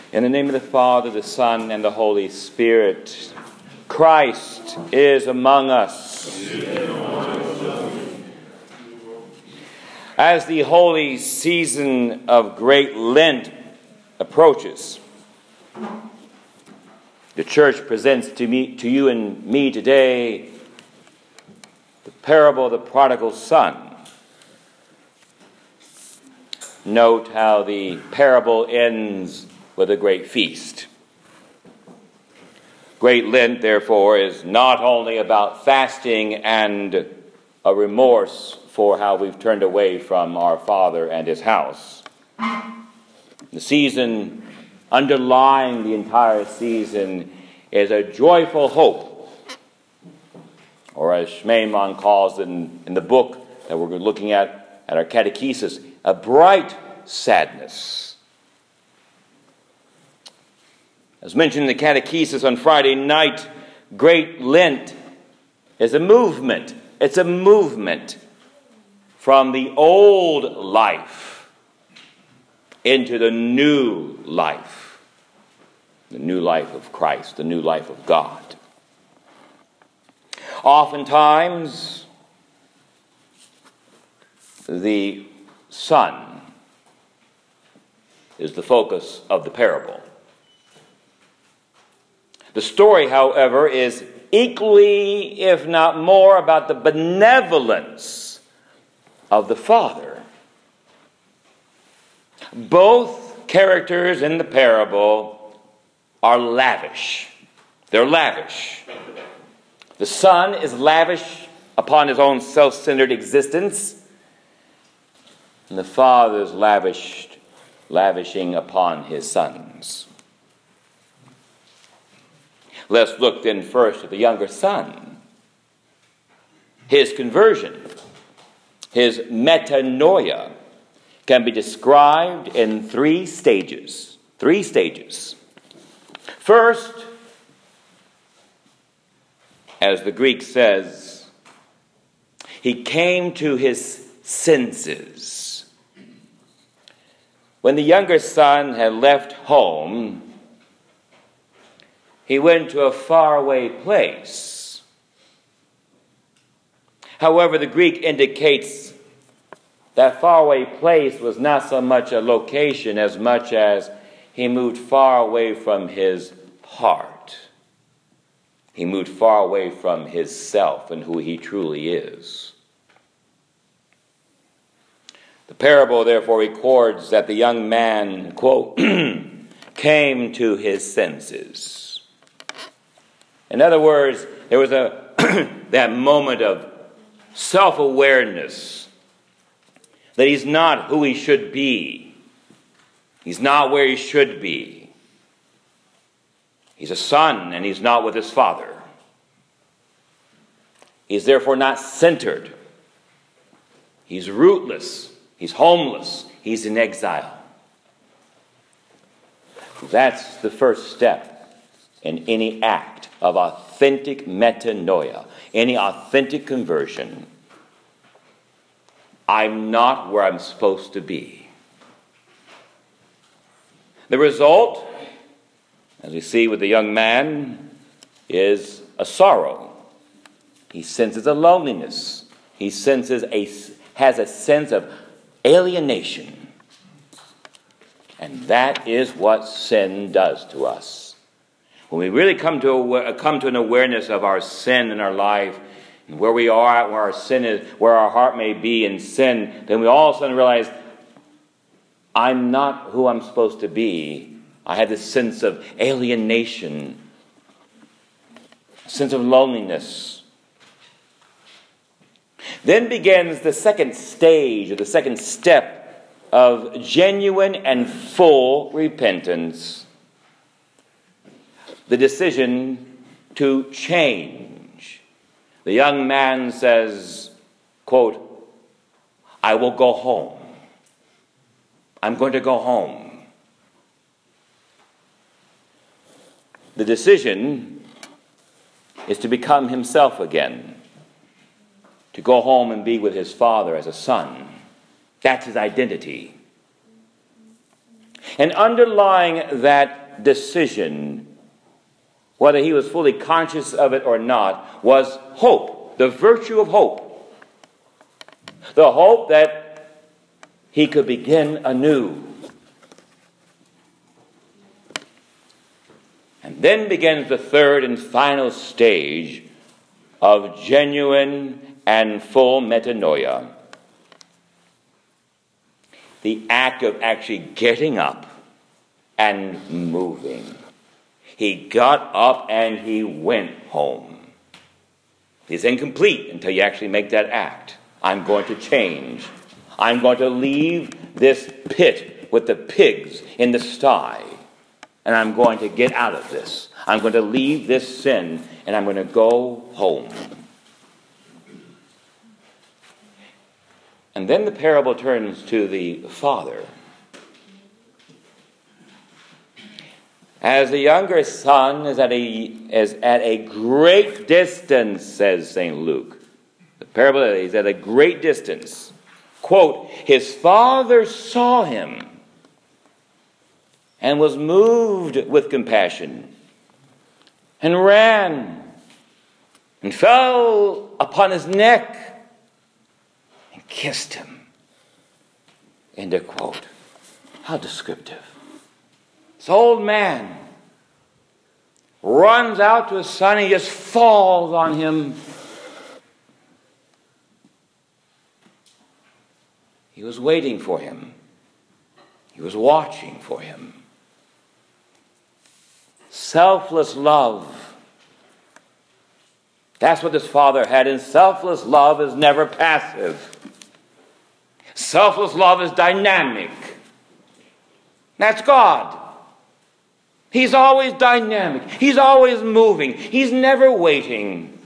In the name of the Father, the Son, and the Holy Spirit, Christ is among us. As the holy season of Great Lent approaches, the Church presents to you and me today the parable of the prodigal son. Note how the parable ends with a great feast. Great Lent, therefore, is not only about fasting and a remorse for how we've turned away from our Father and His house. The season underlying the entire season is a joyful hope, or as Schmemann calls it in the book that we're looking at our catechesis, a bright sadness. As mentioned in the catechesis on Friday night, Great Lent is a movement. It's a movement from the old life into the new life. The new life of Christ, the new life of God. Oftentimes, the Son is the focus of the parable. The story, however, is equally, if not more, about the benevolence of the Father. Both characters in the parable are lavish. They're lavish. The Son is lavish upon his own self-centered existence, and the Father is lavishing upon his sons. Let's look then first at the younger son. His conversion, his metanoia, can be described in three stages. First, as the Greek says, he came to his senses. When the younger son had left home, he went to a faraway place. However, the Greek indicates that faraway place was not so much a location as much as he moved far away from his heart. He moved far away from his self and who he truly is. The parable, therefore, records that the young man, quote, came to his senses. In other words, there was that moment of self-awareness that he's not who he should be. He's not where he should be. He's a son and he's not with his father. He's therefore not centered. He's rootless. He's homeless. He's in exile. That's the first step in any act of authentic metanoia, any authentic conversion. I'm not where I'm supposed to be. The result, as we see with the young man, is a sorrow. He senses a loneliness. He has a sense of alienation. And that is what sin does to us. When we really come to an awareness of our sin in our life, and where we are at, where our sin is, where our heart may be in sin, then we all of a sudden realize, I'm not who I'm supposed to be. I have this sense of alienation, sense of loneliness. Then begins the second stage, or the second step of genuine and full repentance. The decision to change. The young man says, quote, I will go home. I'm going to go home. The decision is to become himself again, to go home and be with his father as a son. That's his identity. And underlying that decision, whether he was fully conscious of it or not, was hope, the virtue of hope. The hope that he could begin anew. And then begins the third and final stage of genuine and full metanoia. The act of actually getting up and moving. He got up and he went home. It's incomplete until you actually make that act. I'm going to change. I'm going to leave this pit with the pigs in the sty. And I'm going to get out of this. I'm going to leave this sin and I'm going to go home. And then the parable turns to the father. As the younger son is at a great distance, says St. Luke. The parable is at a great distance. Quote, his father saw him and was moved with compassion and ran and fell upon his neck and kissed him. End of quote. How descriptive. This old man runs out to his son, he just falls on him. He was waiting for him. He was watching for him. Selfless love. That's what this father had. And selfless love is never passive. Selfless love is dynamic. That's God. He's always dynamic. He's always moving. He's never waiting.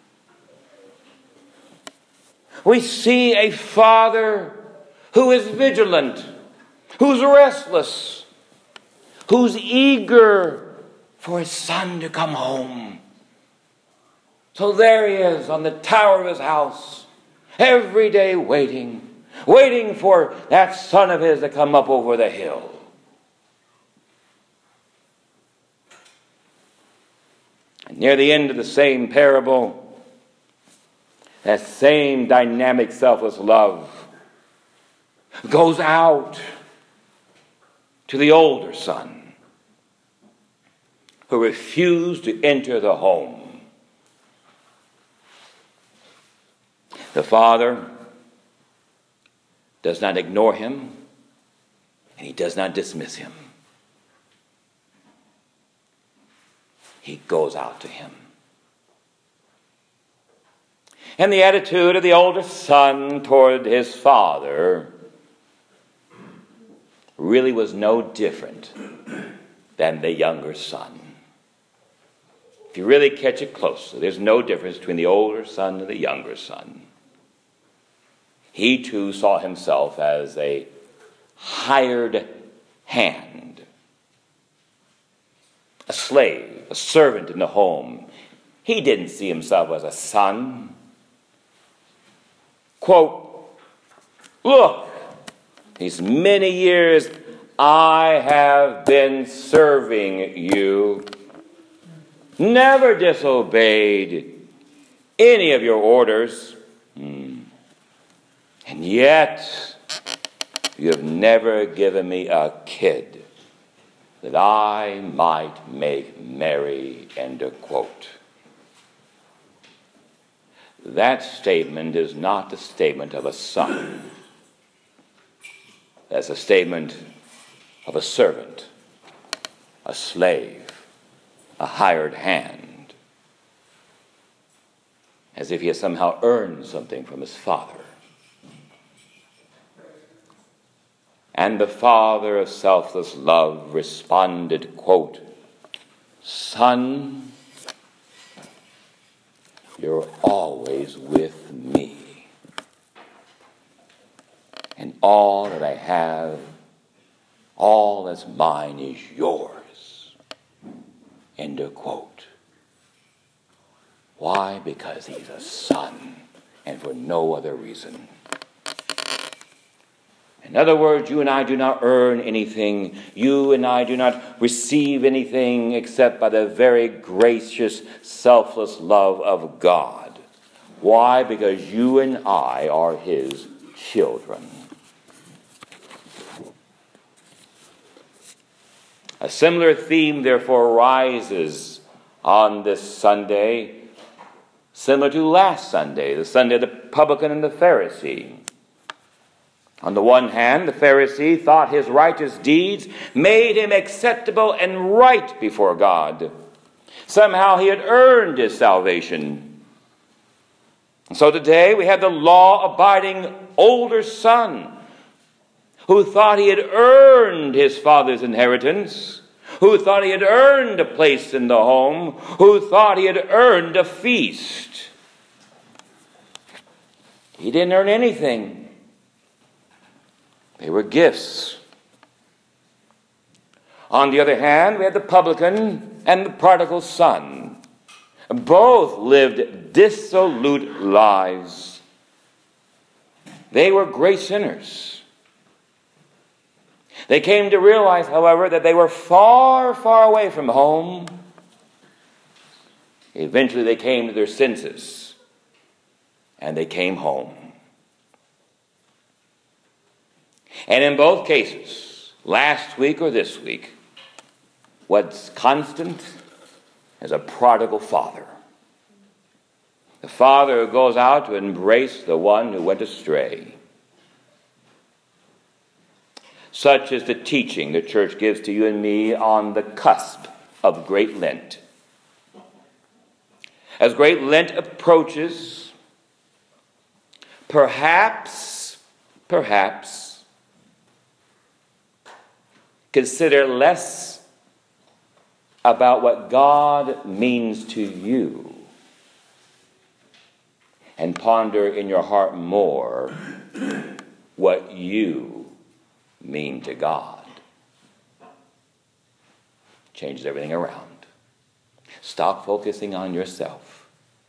We see a father who is vigilant, who's restless, who's eager for his son to come home. So there he is on the tower of his house, every day waiting for that son of his to come up over the hill. And near the end of the same parable, that same dynamic, selfless love goes out to the older son who refused to enter the home. The father does not ignore him, and he does not dismiss him. He goes out to him. And the attitude of the older son toward his father really was no different than the younger son. If you really catch it closely, there's no difference between the older son and the younger son. He too saw himself as a hired hand, a slave, a servant in the home. He didn't see himself as a son. Quote, look, these many years I have been serving you, never disobeyed any of your orders, and yet you have never given me a kid that I might make merry, end of quote. That statement is not the statement of a son. That's a statement of a servant, a slave, a hired hand, as if he had somehow earned something from his father. And the father of selfless love responded, quote, son, you're always with me, and all that I have, all that's mine is yours, end of quote. Why? Because he's a son, and for no other reason. In other words, you and I do not earn anything. You and I do not receive anything except by the very gracious, selfless love of God. Why? Because you and I are his children. A similar theme, therefore, rises on this Sunday, similar to last Sunday, the Sunday of the publican and the Pharisee. On the one hand, the Pharisee thought his righteous deeds made him acceptable and right before God. Somehow he had earned his salvation. And so today we have the law-abiding older son who thought he had earned his father's inheritance, who thought he had earned a place in the home, who thought he had earned a feast. He didn't earn anything. They were gifts. On the other hand, we had the publican and the prodigal son. Both lived dissolute lives. They were great sinners. They came to realize, however, that they were far, far away from home. Eventually they came to their senses, and they came home. And in both cases, last week or this week, what's constant is a prodigal father. The father who goes out to embrace the one who went astray. Such is the teaching the church gives to you and me on the cusp of Great Lent. As Great Lent approaches, perhaps, consider less about what God means to you and ponder in your heart more what you mean to God. Changes everything around. Stop focusing on yourself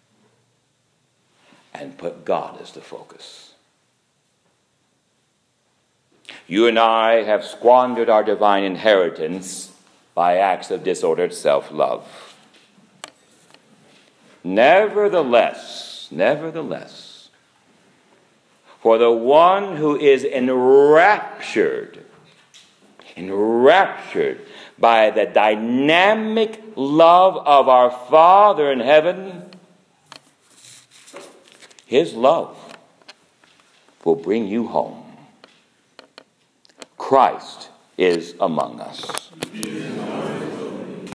and put God as the focus. You and I have squandered our divine inheritance by acts of disordered self-love. Nevertheless, for the one who is enraptured by the dynamic love of our Father in heaven, his love will bring you home. Christ is among us.